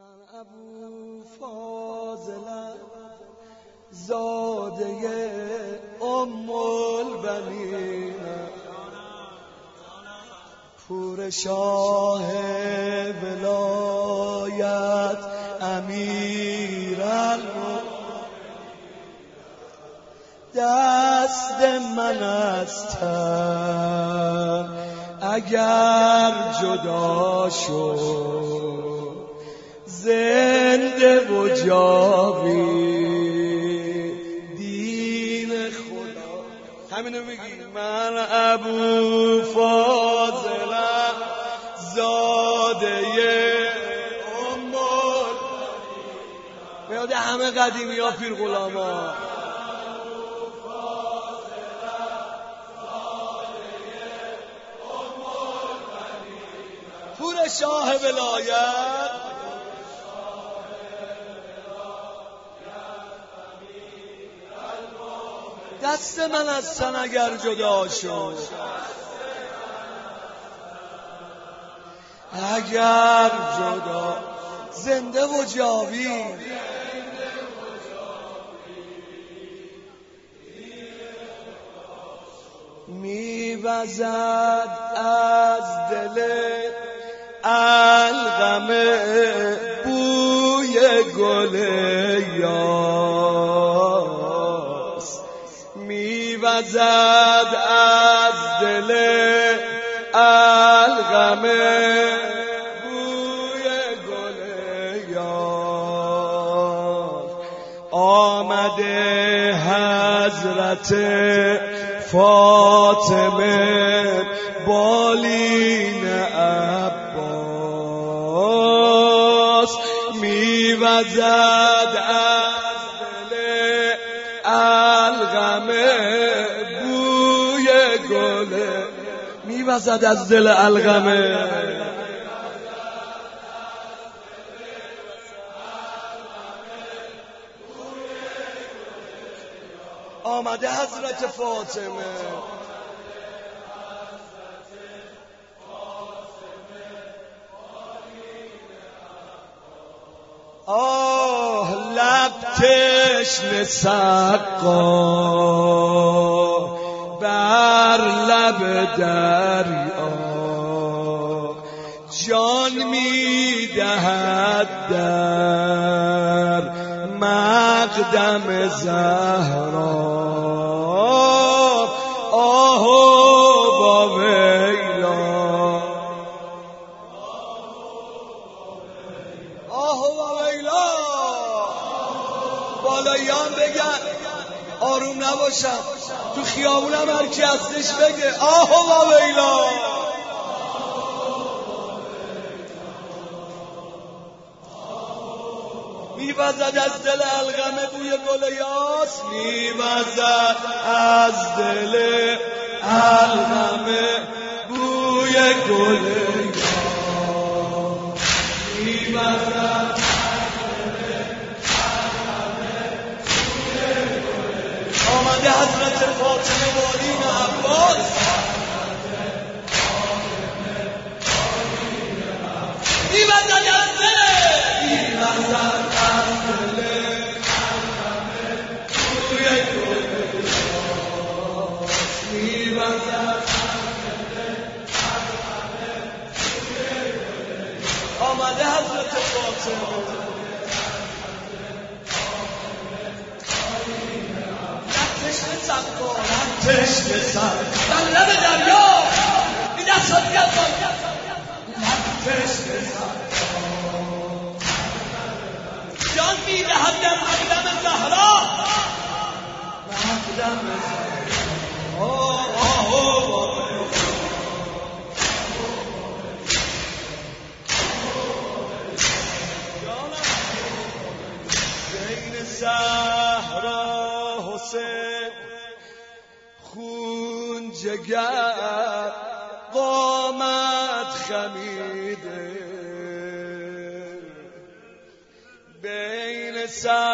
من ابو فاضلم زاده ام البنینم، پور شاه ولایت امیرالمومنین. دست من از تن اگر جدا شد، زنده و جاوید دین خدا. همینو میگی من ابو فاضلم زاده ام البنین. میاد همه قدیمی ها پیر غلاما. پور شاه ولایت دست من از تن اگر جدا شد، اگر جدا زنده و جاوید. میوزد از دل الغم بوی گل یاس، میوزد از دل الغم بوی گل یاس. آمده حضرت فاطمه بالین عباس، میوزد از دل الغم بوی گل، میوزد از دل الغم. آمده حضرت فاطمه آه لب تشنه سقا بر لب دریا، جان میدهد در مقدم زهرا. آه با ویلا، آه با ویلا. بالاییان بگن آروم نباشم، تو خیابونم هر کی هستش بگه آه با ویلا. میوزد از دل الغم بوی گل یاس، میوزد از دل الغم بوی گل یاس، میوزد از دل الغم بوی گل یاس. آمده حضرت فاطمه بالین عباس، میوزد از دل آمده حضرت فاطمه تشنه سقا، تشنه سقا در لب دریا، این دستات گرد تشنه سقا، جان میدهد در مقدم زهرا. مقدم بین زهرا حسین خون جگر قامت خمیده، بین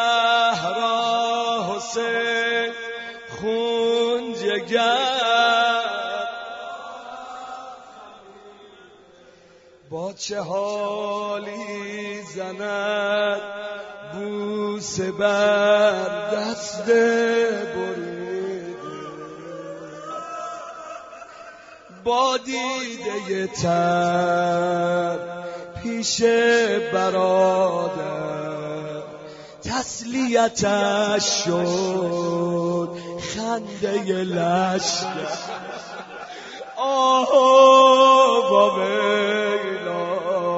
زهرا حسین خون جگر با چه حالی زند بوسه بر دست بریده با دیده تر پیش برادر تسلیتش شد خنده لشکر آه با ویلا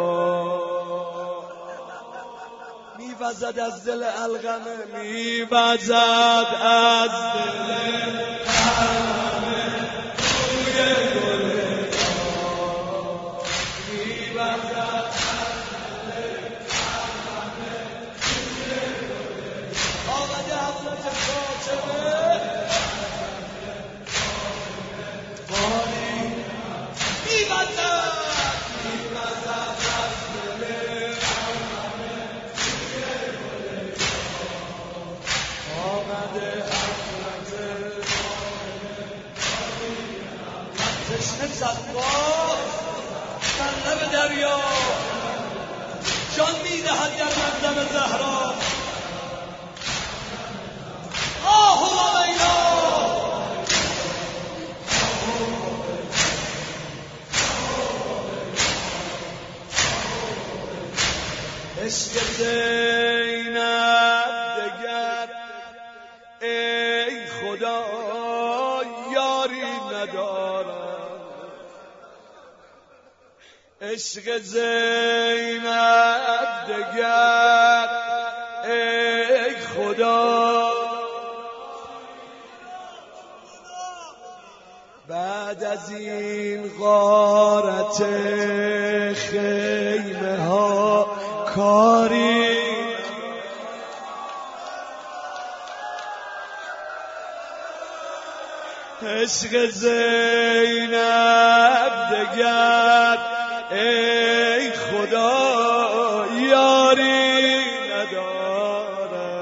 میوزد از دل القمه میوزد از دل القمه روی گل میوزد از دل القمه روی گل آمده حضرت فاطمه تشنه صدبار در لب دریا جان میدهد در مقدم زهرا آه و ویلا عشق زینب دگر ای خدا یاری ندارد عشق زینب دگر ای خدا بعد از این غارت خیمه ها کاری عشق زینب دگر ای خدا یاری نداره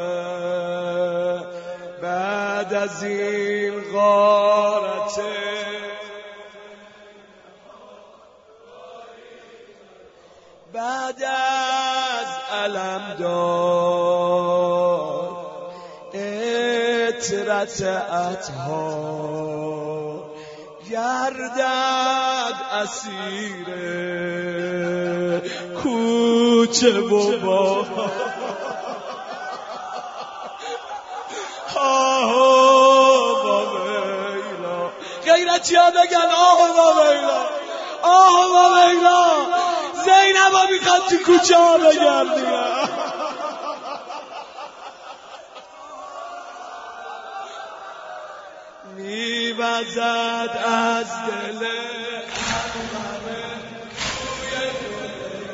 بعد از این غارت بعد از علمدار عطرت اطهار گردد اسیر کوچه و با آه و ویلا غیرتی ها بگن آه و ویلا آه و ویلا زینب ها میخواد تو کوچه ها بگردیم میوزد از دل القمه روی گل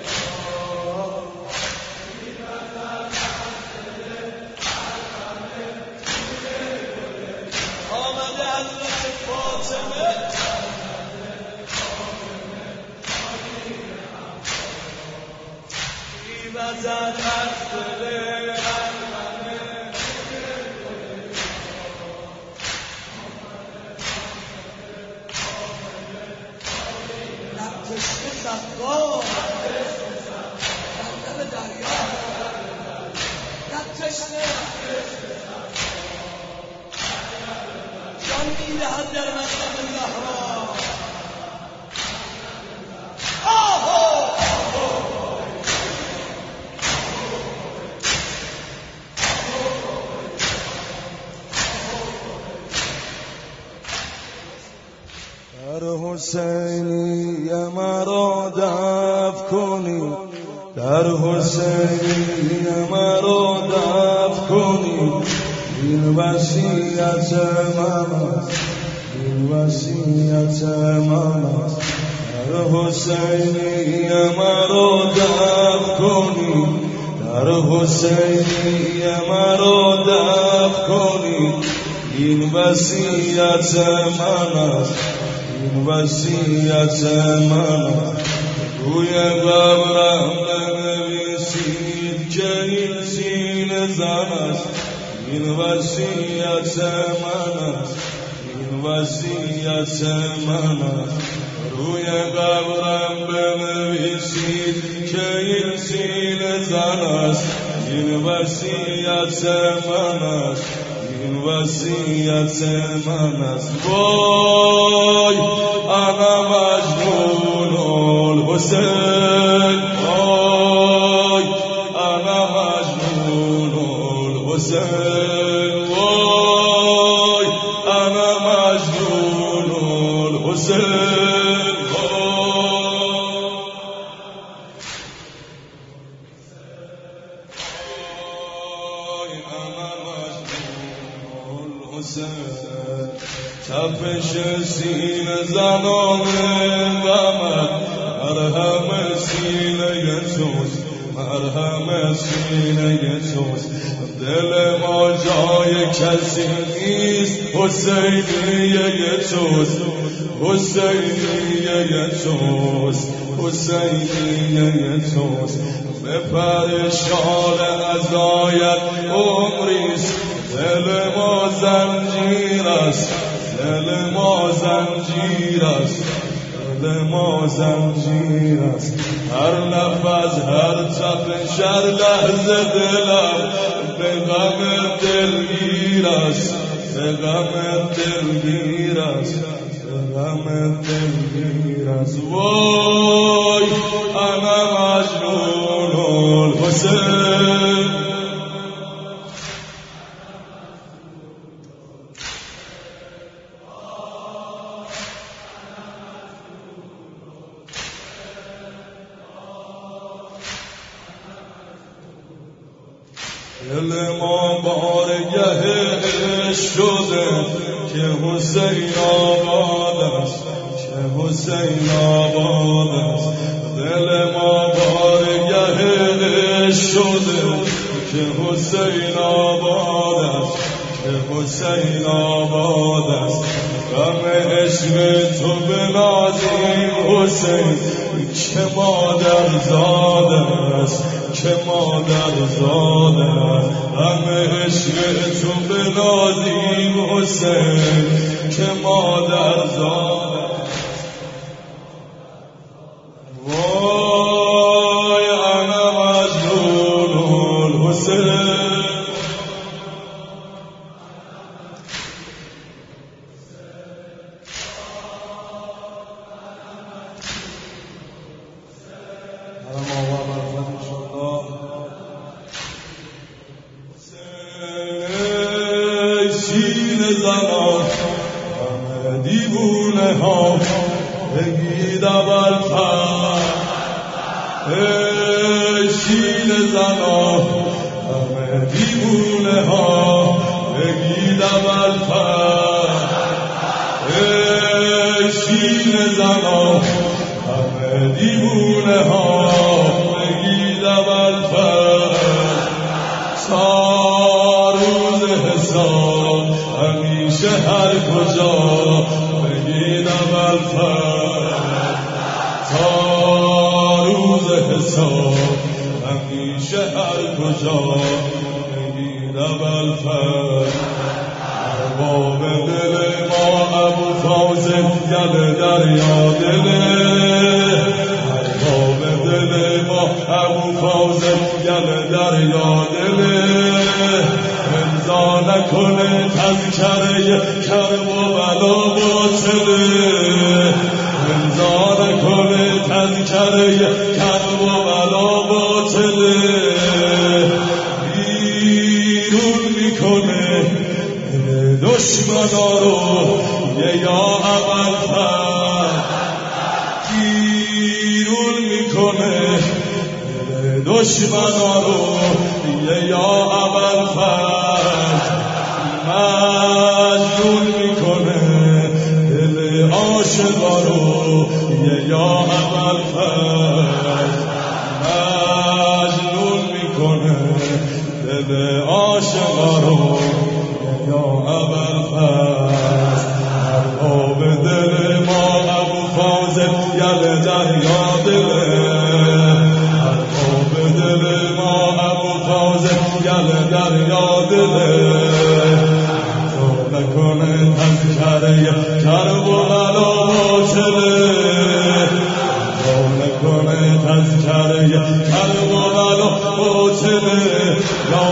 میوزد از دل القمه روی گل آمده حضرت فاطمه میوزد از دل صدبار در لب دریا در تشنه جان میدهد در مقدم زهرا آه در حسینی مرا دفن کنی در حسینی مرا دفن کنی این وصیت من است این وصیت من است در حسینی مرا دفن کنی در حسینی مرا دفن کنی این وصیت من است این وصیت من روی قبرم بنویسید که این سینه زن است این وصیت من است این وصیت من است روی قبرم بنویسید که این سینه زن است، این وصیت من است، این وصیت من است. وای انا مجنون الحسین، وای انا مجنون الحسین، وای انا مجنون الحسین. تپش سینه زنان غمت، مرهم سینه توست، مرهم سینه توست. دل ما جای کسی نیست، حسینیه توست، حسینیه توست، حسینیه توست. به پرشان عزایت عمریست، دل ما زنجیر است، دل ما زنجیر است، دل ما زنجیر است. هر نفس هر تپش هر لحظه دلم به غم دلگیر است، به غم دلگیر است، به غم دلگیر است. وای انا مجنون الحسین. دل ما بارگه شده که حسین آباد است، که حسین آباد است. دل ما بارگه شده که حسین آباد است، که حسین آباد است. غم عشق تو بنازیم حسین که مادر زاده است، که مادر زاده است. غم عشق تو بنازیم حسین که مادر زاده است. وای انا مجنون الحسین. سینه زنان همه دیوونه ها بگید اول پر، سینه زنان همه دیوونه ها بگید اول پر، سینه زنان همه دیوونه ها بگید اول پر. تا روز حساب همیشه هر کجا بگید اول فرد، تا روز حساب همیشه هر کجا بگید اول فرد. ارباب دل ما ابو فاضل گل دریا دله، ارباب دل ما ابو فاضل گل دریا دله. امضا نکنه تذکره کرب و بلا باطله، امضا نکنه تذکره کرب و بلا باطله. بیرون میکنه دشمنا رو یه یا اول فرد، بیرون میکنه دشمنا رو یه یا اول فرد. مجنون میکنه دل عاشقا رو یه یا اول فرد، مجنون میکنه دل عاشقا رو یه یا اول فرد. ارباب دل ما ابو فاضل گل دریا دله، ارباب دل ما ابو فاضل گل دریا دله. تو نکنه تذکره کرب و بلا باطله، باطله یا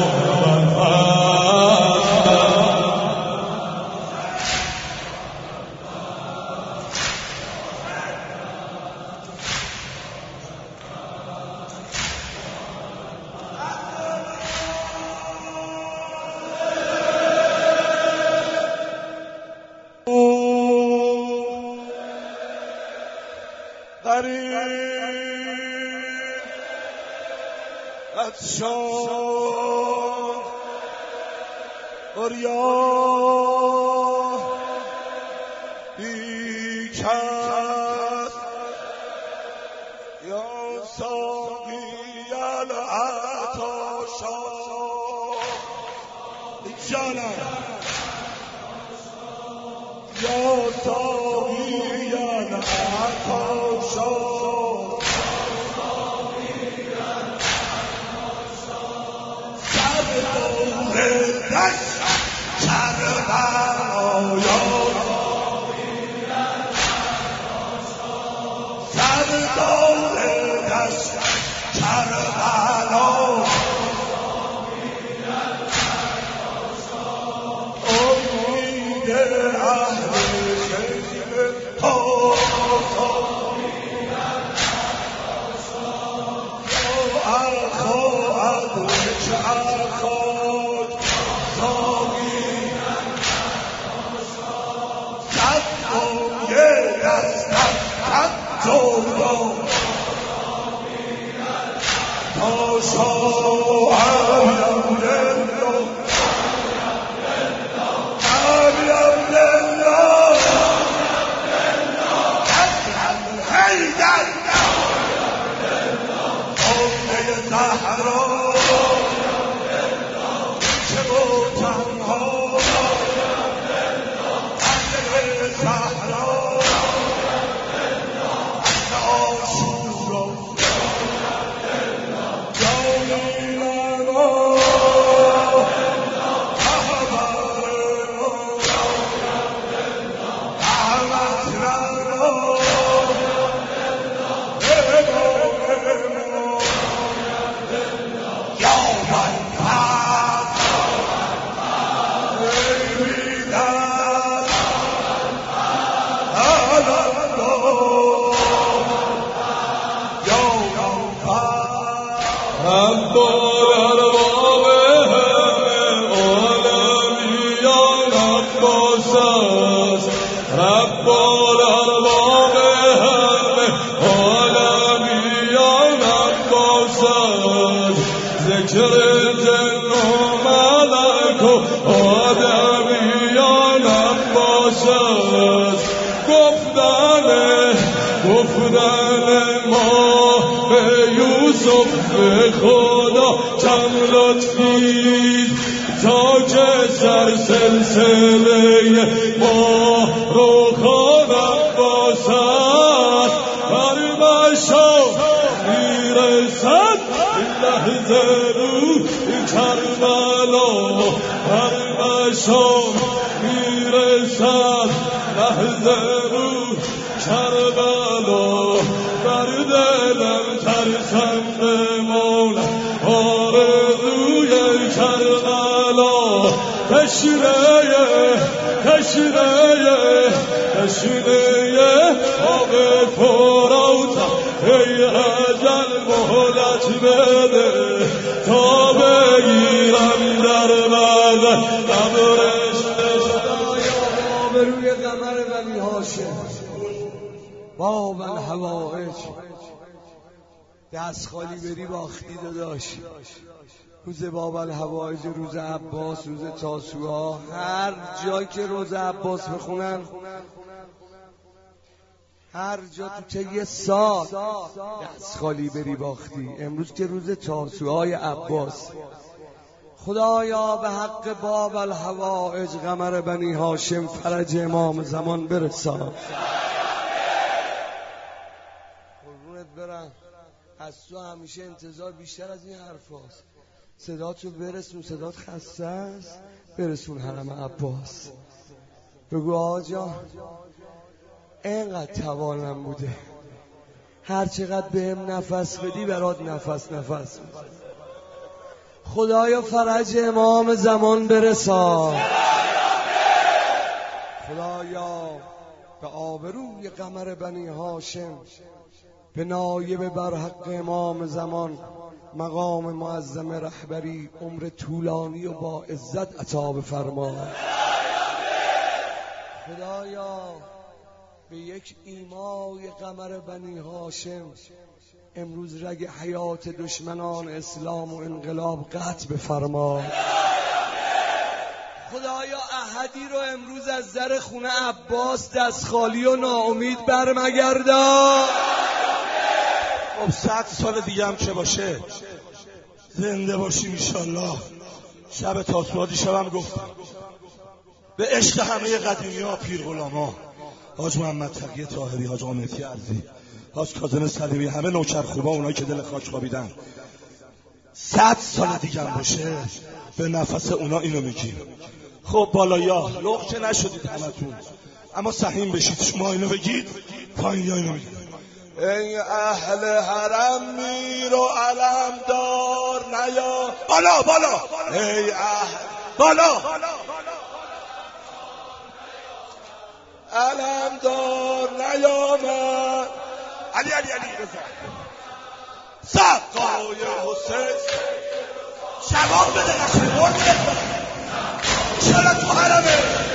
دست خالی بری باختی داداش. روز باب الهوایج، روز عباس، روز تاسوعا، هر جا که روز عباس بخونن، هر جا تو طی سال دست خالی بری باختی. امروز که روز تاسوعای عباس، خدایا به حق باب الهوایج قمر بنی هاشم فرج امام زمان برسان. قربونت برم. از تو همیشه انتظار بیشتر از این حرف هست. صداتو برسون، صدات خسته است، برسون حرم عباس. بگو آجا اینقدر توانم بوده، هر چقدر بهم نفس بدی برات نفس نفس بود. خدایا فرج امام زمان برسان. خدایا به آبروی قمر بنی هاشم، به نایب برحق امام زمان مقام معظم رهبری عمر طولانی و با عزت عطا بفرما. خدایا به یک ایمای قمر بنی هاشم امروز رگ حیات دشمنان اسلام و انقلاب قطع بفرما. خدایا احدی رو امروز از در خونه عباس دست خالی و ناامید برمگردان. خب 100 سال دیگه هم که باشه زنده باشیم انشالله. شب تاسوعا دیشبم گفتم به عشق همه قدیمی ها، پیر غلاما، حاج محمد تقی طاهری، حاج آمدی عزیزی، حاج کاظم سلیمی، همه نوکر خوبا، اونایی که دل خاک خوابیدن، 100 سال دیگه هم باشه به نفس اونا اینو میگیم. خب بالایا لغ که نشدید همتون، اما سهیم بشید. شما اینو بگید، پایینیا اینو بگید. ای اهل حرم میر و علم دار نیا بالا بالا. ای اهل بالا علم دار نیامد. علی علی علی بزن سقای حسین شباب بده قشنگ برد بزن. چرا تو حرمه